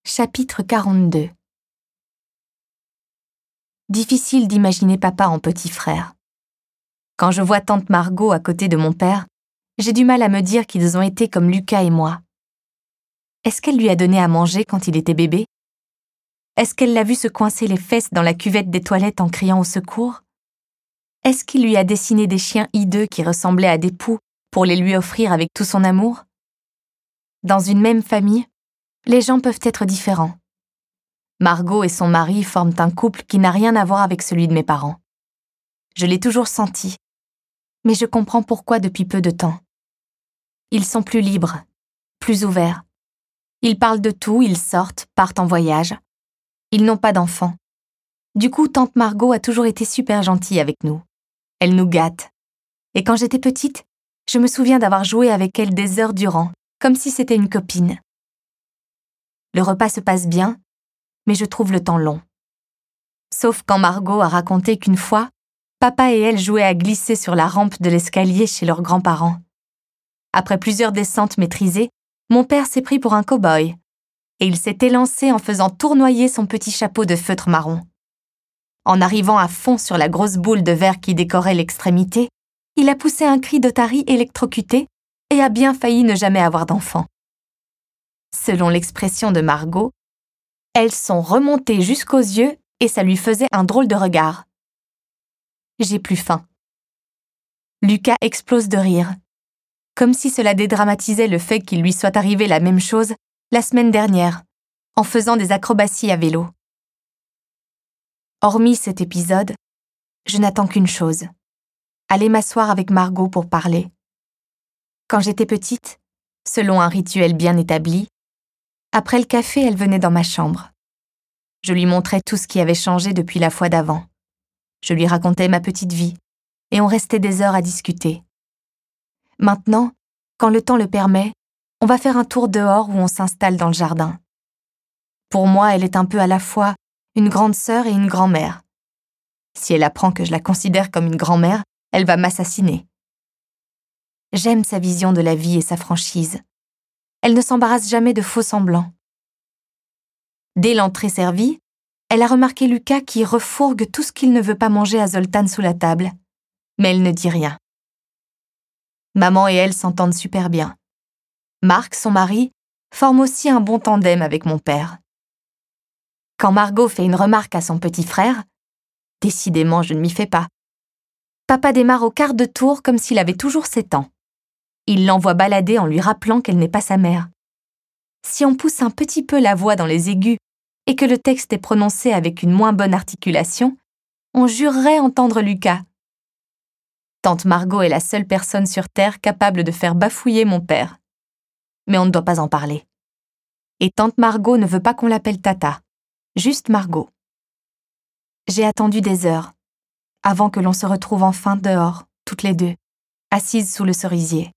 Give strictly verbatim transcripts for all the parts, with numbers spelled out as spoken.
Chapitre quarante-deux. Difficile d'imaginer papa en petit frère. Quand je vois tante Margot à côté de mon père, j'ai du mal à me dire qu'ils ont été comme Lucas et moi. Est-ce qu'elle lui a donné à manger quand il était bébé? Est-ce qu'elle l'a vu se coincer les fesses dans la cuvette des toilettes en criant au secours? Est-ce qu'il lui a dessiné des chiens hideux qui ressemblaient à des poux pour les lui offrir avec tout son amour? Dans une même famille, les gens peuvent être différents. Margot et son mari forment un couple qui n'a rien à voir avec celui de mes parents. Je l'ai toujours senti, mais je comprends pourquoi depuis peu de temps. Ils sont plus libres, plus ouverts. Ils parlent de tout, ils sortent, partent en voyage. Ils n'ont pas d'enfants. Du coup, tante Margot a toujours été super gentille avec nous. Elle nous gâte. Et quand j'étais petite, je me souviens d'avoir joué avec elle des heures durant, comme si c'était une copine. Le repas se passe bien, mais je trouve le temps long. Sauf quand Margot a raconté qu'une fois, papa et elle jouaient à glisser sur la rampe de l'escalier chez leurs grands-parents. Après plusieurs descentes maîtrisées, mon père s'est pris pour un cow-boy, et il s'est élancé en faisant tournoyer son petit chapeau de feutre marron. En arrivant à fond sur la grosse boule de verre qui décorait l'extrémité, il a poussé un cri d'otarie électrocuté et a bien failli ne jamais avoir d'enfant. Selon l'expression de Margot, elles sont remontées jusqu'aux yeux et ça lui faisait un drôle de regard. J'ai plus faim. Lucas explose de rire, comme si cela dédramatisait le fait qu'il lui soit arrivé la même chose la semaine dernière, en faisant des acrobaties à vélo. Hormis cet épisode, je n'attends qu'une chose, aller m'asseoir avec Margot pour parler. Quand j'étais petite, selon un rituel bien établi, après le café, elle venait dans ma chambre. Je lui montrais tout ce qui avait changé depuis la fois d'avant. Je lui racontais ma petite vie, et on restait des heures à discuter. Maintenant, quand le temps le permet, on va faire un tour dehors où on s'installe dans le jardin. Pour moi, elle est un peu à la fois une grande sœur et une grand-mère. Si elle apprend que je la considère comme une grand-mère, elle va m'assassiner. J'aime sa vision de la vie et sa franchise. Elle ne s'embarrasse jamais de faux semblants. Dès l'entrée servie, elle a remarqué Lucas qui refourgue tout ce qu'il ne veut pas manger à Zoltan sous la table, mais elle ne dit rien. Maman et elle s'entendent super bien. Marc, son mari, forme aussi un bon tandem avec mon père. Quand Margot fait une remarque à son petit frère, décidément je ne m'y fais pas, papa démarre au quart de tour comme s'il avait toujours sept ans. Il l'envoie balader en lui rappelant qu'elle n'est pas sa mère. Si on pousse un petit peu la voix dans les aigus et que le texte est prononcé avec une moins bonne articulation, on jurerait entendre Lucas. Tante Margot est la seule personne sur Terre capable de faire bafouiller mon père. Mais on ne doit pas en parler. Et tante Margot ne veut pas qu'on l'appelle Tata, juste Margot. J'ai attendu des heures, avant que l'on se retrouve enfin dehors, toutes les deux, assises sous le cerisier.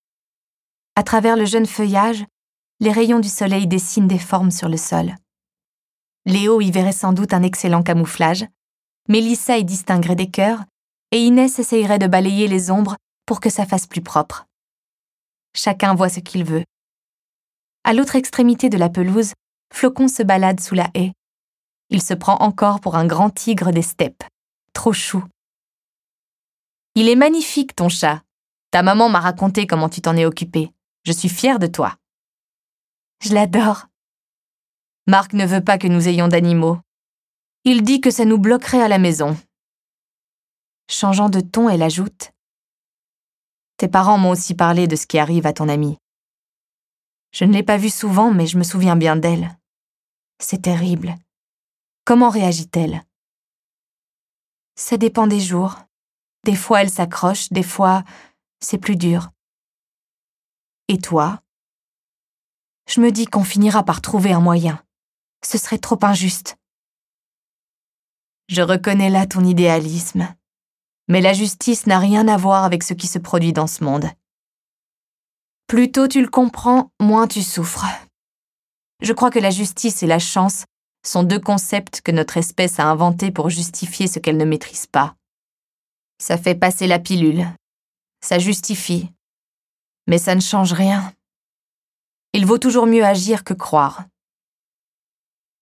À travers le jeune feuillage, les rayons du soleil dessinent des formes sur le sol. Léo y verrait sans doute un excellent camouflage, Mélissa y distinguerait des cœurs, et Inès essayerait de balayer les ombres pour que ça fasse plus propre. Chacun voit ce qu'il veut. À l'autre extrémité de la pelouse, Flocon se balade sous la haie. Il se prend encore pour un grand tigre des steppes. Trop chou. Il est magnifique, ton chat. Ta maman m'a raconté comment tu t'en es occupé. Je suis fière de toi. Je l'adore. Marc ne veut pas que nous ayons d'animaux. Il dit que ça nous bloquerait à la maison. Changeant de ton, elle ajoute « Tes parents m'ont aussi parlé de ce qui arrive à ton amie. Je ne l'ai pas vue souvent, mais je me souviens bien d'elle. C'est terrible. Comment réagit-elle? Ça dépend des jours. Des fois, elle s'accroche, des fois, c'est plus dur. Et toi? Je me dis qu'on finira par trouver un moyen. Ce serait trop injuste. Je reconnais là ton idéalisme. Mais la justice n'a rien à voir avec ce qui se produit dans ce monde. Plus tôt tu le comprends, moins tu souffres. Je crois que la justice et la chance sont deux concepts que notre espèce a inventés pour justifier ce qu'elle ne maîtrise pas. Ça fait passer la pilule. Ça justifie. Mais ça ne change rien. Il vaut toujours mieux agir que croire.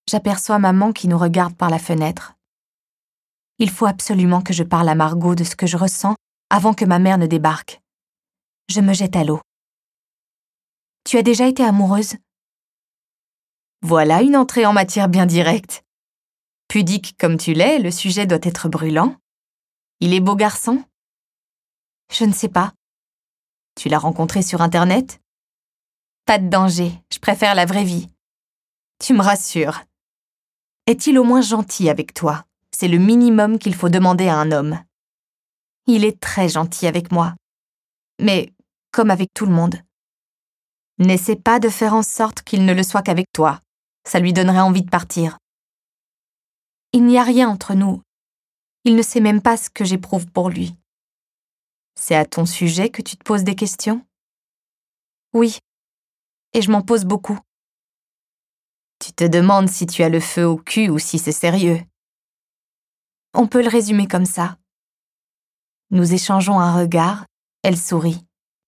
j'aperçois maman qui nous regarde par la fenêtre. Il faut absolument que je parle à Margot de ce que je ressens avant que ma mère ne débarque. Je me jette à l'eau. Tu as déjà été amoureuse ? Voilà une entrée en matière bien directe. Pudique comme tu l'es, le sujet doit être brûlant. Il est beau garçon ? Je ne sais pas. Tu l'as rencontré sur Internet ? Pas de danger, je préfère la vraie vie. Tu me rassures. Est-il au moins gentil avec toi ? C'est le minimum qu'il faut demander à un homme. Il est très gentil avec moi. Mais, comme avec tout le monde. N'essaie pas de faire en sorte qu'il ne le soit qu'avec toi. Ça lui donnerait envie de partir. Il n'y a rien entre nous. Il ne sait même pas ce que j'éprouve pour lui. C'est à ton sujet que tu te poses des questions ? Oui, et je m'en pose beaucoup. Tu te demandes si tu as le feu au cul ou si c'est sérieux. On peut le résumer comme ça. Nous échangeons un regard, elle sourit.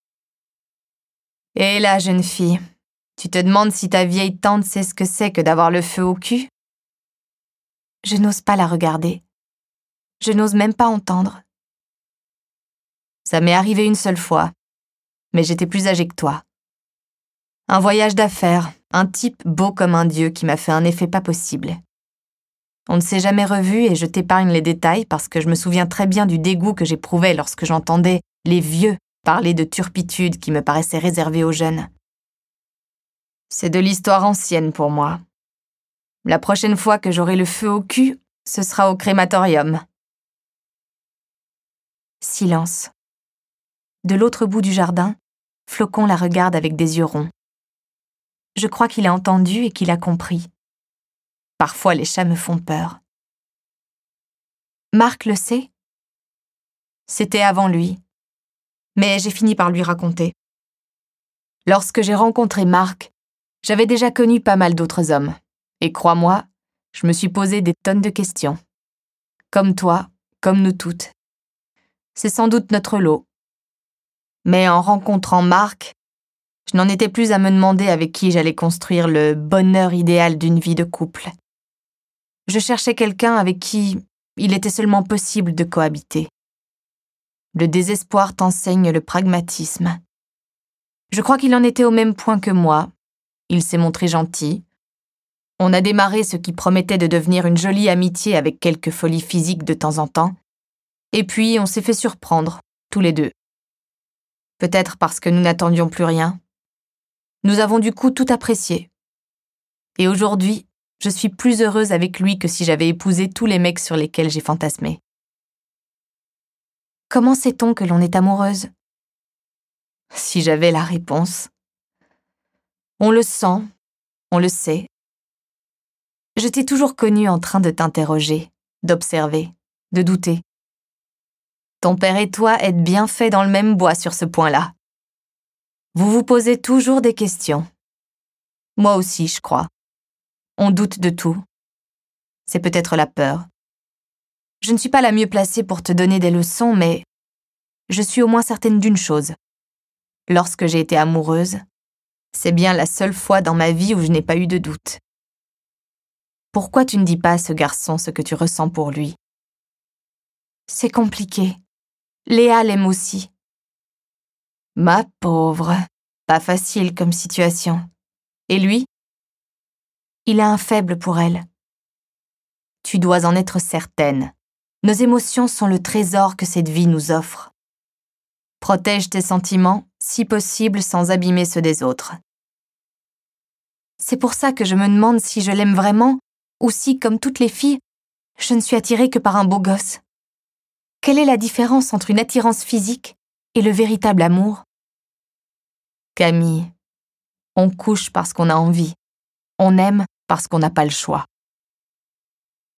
Et là, jeune fille, tu te demandes si ta vieille tante sait ce que c'est que d'avoir le feu au cul ? Je n'ose pas la regarder. Je n'ose même pas entendre. Ça m'est arrivé une seule fois, mais j'étais plus âgée que toi. Un voyage d'affaires, un type beau comme un dieu qui m'a fait un effet pas possible. On ne s'est jamais revus et je t'épargne les détails parce que je me souviens très bien du dégoût que j'éprouvais lorsque j'entendais les vieux parler de turpitude qui me paraissait réservée aux jeunes. C'est de l'histoire ancienne pour moi. La prochaine fois que j'aurai le feu au cul, ce sera au crématorium. Silence. De l'autre bout du jardin, Flocon la regarde avec des yeux ronds. Je crois qu'il a entendu et qu'il a compris. Parfois, les chats me font peur. Marc le sait ? C'était avant lui. Mais j'ai fini par lui raconter. Lorsque j'ai rencontré Marc, j'avais déjà connu pas mal d'autres hommes. Et crois-moi, je me suis posé des tonnes de questions. Comme toi, comme nous toutes. C'est sans doute notre lot. Mais en rencontrant Marc, je n'en étais plus à me demander avec qui j'allais construire le bonheur idéal d'une vie de couple. Je cherchais quelqu'un avec qui il était seulement possible de cohabiter. Le désespoir t'enseigne le pragmatisme. Je crois qu'il en était au même point que moi. Il s'est montré gentil. On a démarré ce qui promettait de devenir une jolie amitié avec quelques folies physiques de temps en temps. Et puis on s'est fait surprendre, tous les deux. Peut-être parce que nous n'attendions plus rien. Nous avons du coup tout apprécié. Et aujourd'hui, je suis plus heureuse avec lui que si j'avais épousé tous les mecs sur lesquels j'ai fantasmé. Comment sait-on que l'on est amoureuse ? Si j'avais la réponse. On le sent, on le sait. Je t'ai toujours connue en train de t'interroger, d'observer, de douter. Ton père et toi êtes bien faits dans le même bois sur ce point-là. Vous vous posez toujours des questions. Moi aussi, je crois. On doute de tout. C'est peut-être la peur. Je ne suis pas la mieux placée pour te donner des leçons, mais je suis au moins certaine d'une chose. Lorsque j'ai été amoureuse, c'est bien la seule fois dans ma vie où je n'ai pas eu de doute. Pourquoi tu ne dis pas à ce garçon ce que tu ressens pour lui ? C'est compliqué. Léa l'aime aussi. Ma pauvre, pas facile comme situation. Et lui ? Il a un faible pour elle. Tu dois en être certaine. Nos émotions sont le trésor que cette vie nous offre. Protège tes sentiments, si possible sans abîmer ceux des autres. C'est pour ça que je me demande si je l'aime vraiment, ou si, comme toutes les filles, je ne suis attirée que par un beau gosse. Quelle est la différence entre une attirance physique et le véritable amour ? Camille, on couche parce qu'on a envie. On aime parce qu'on n'a pas le choix.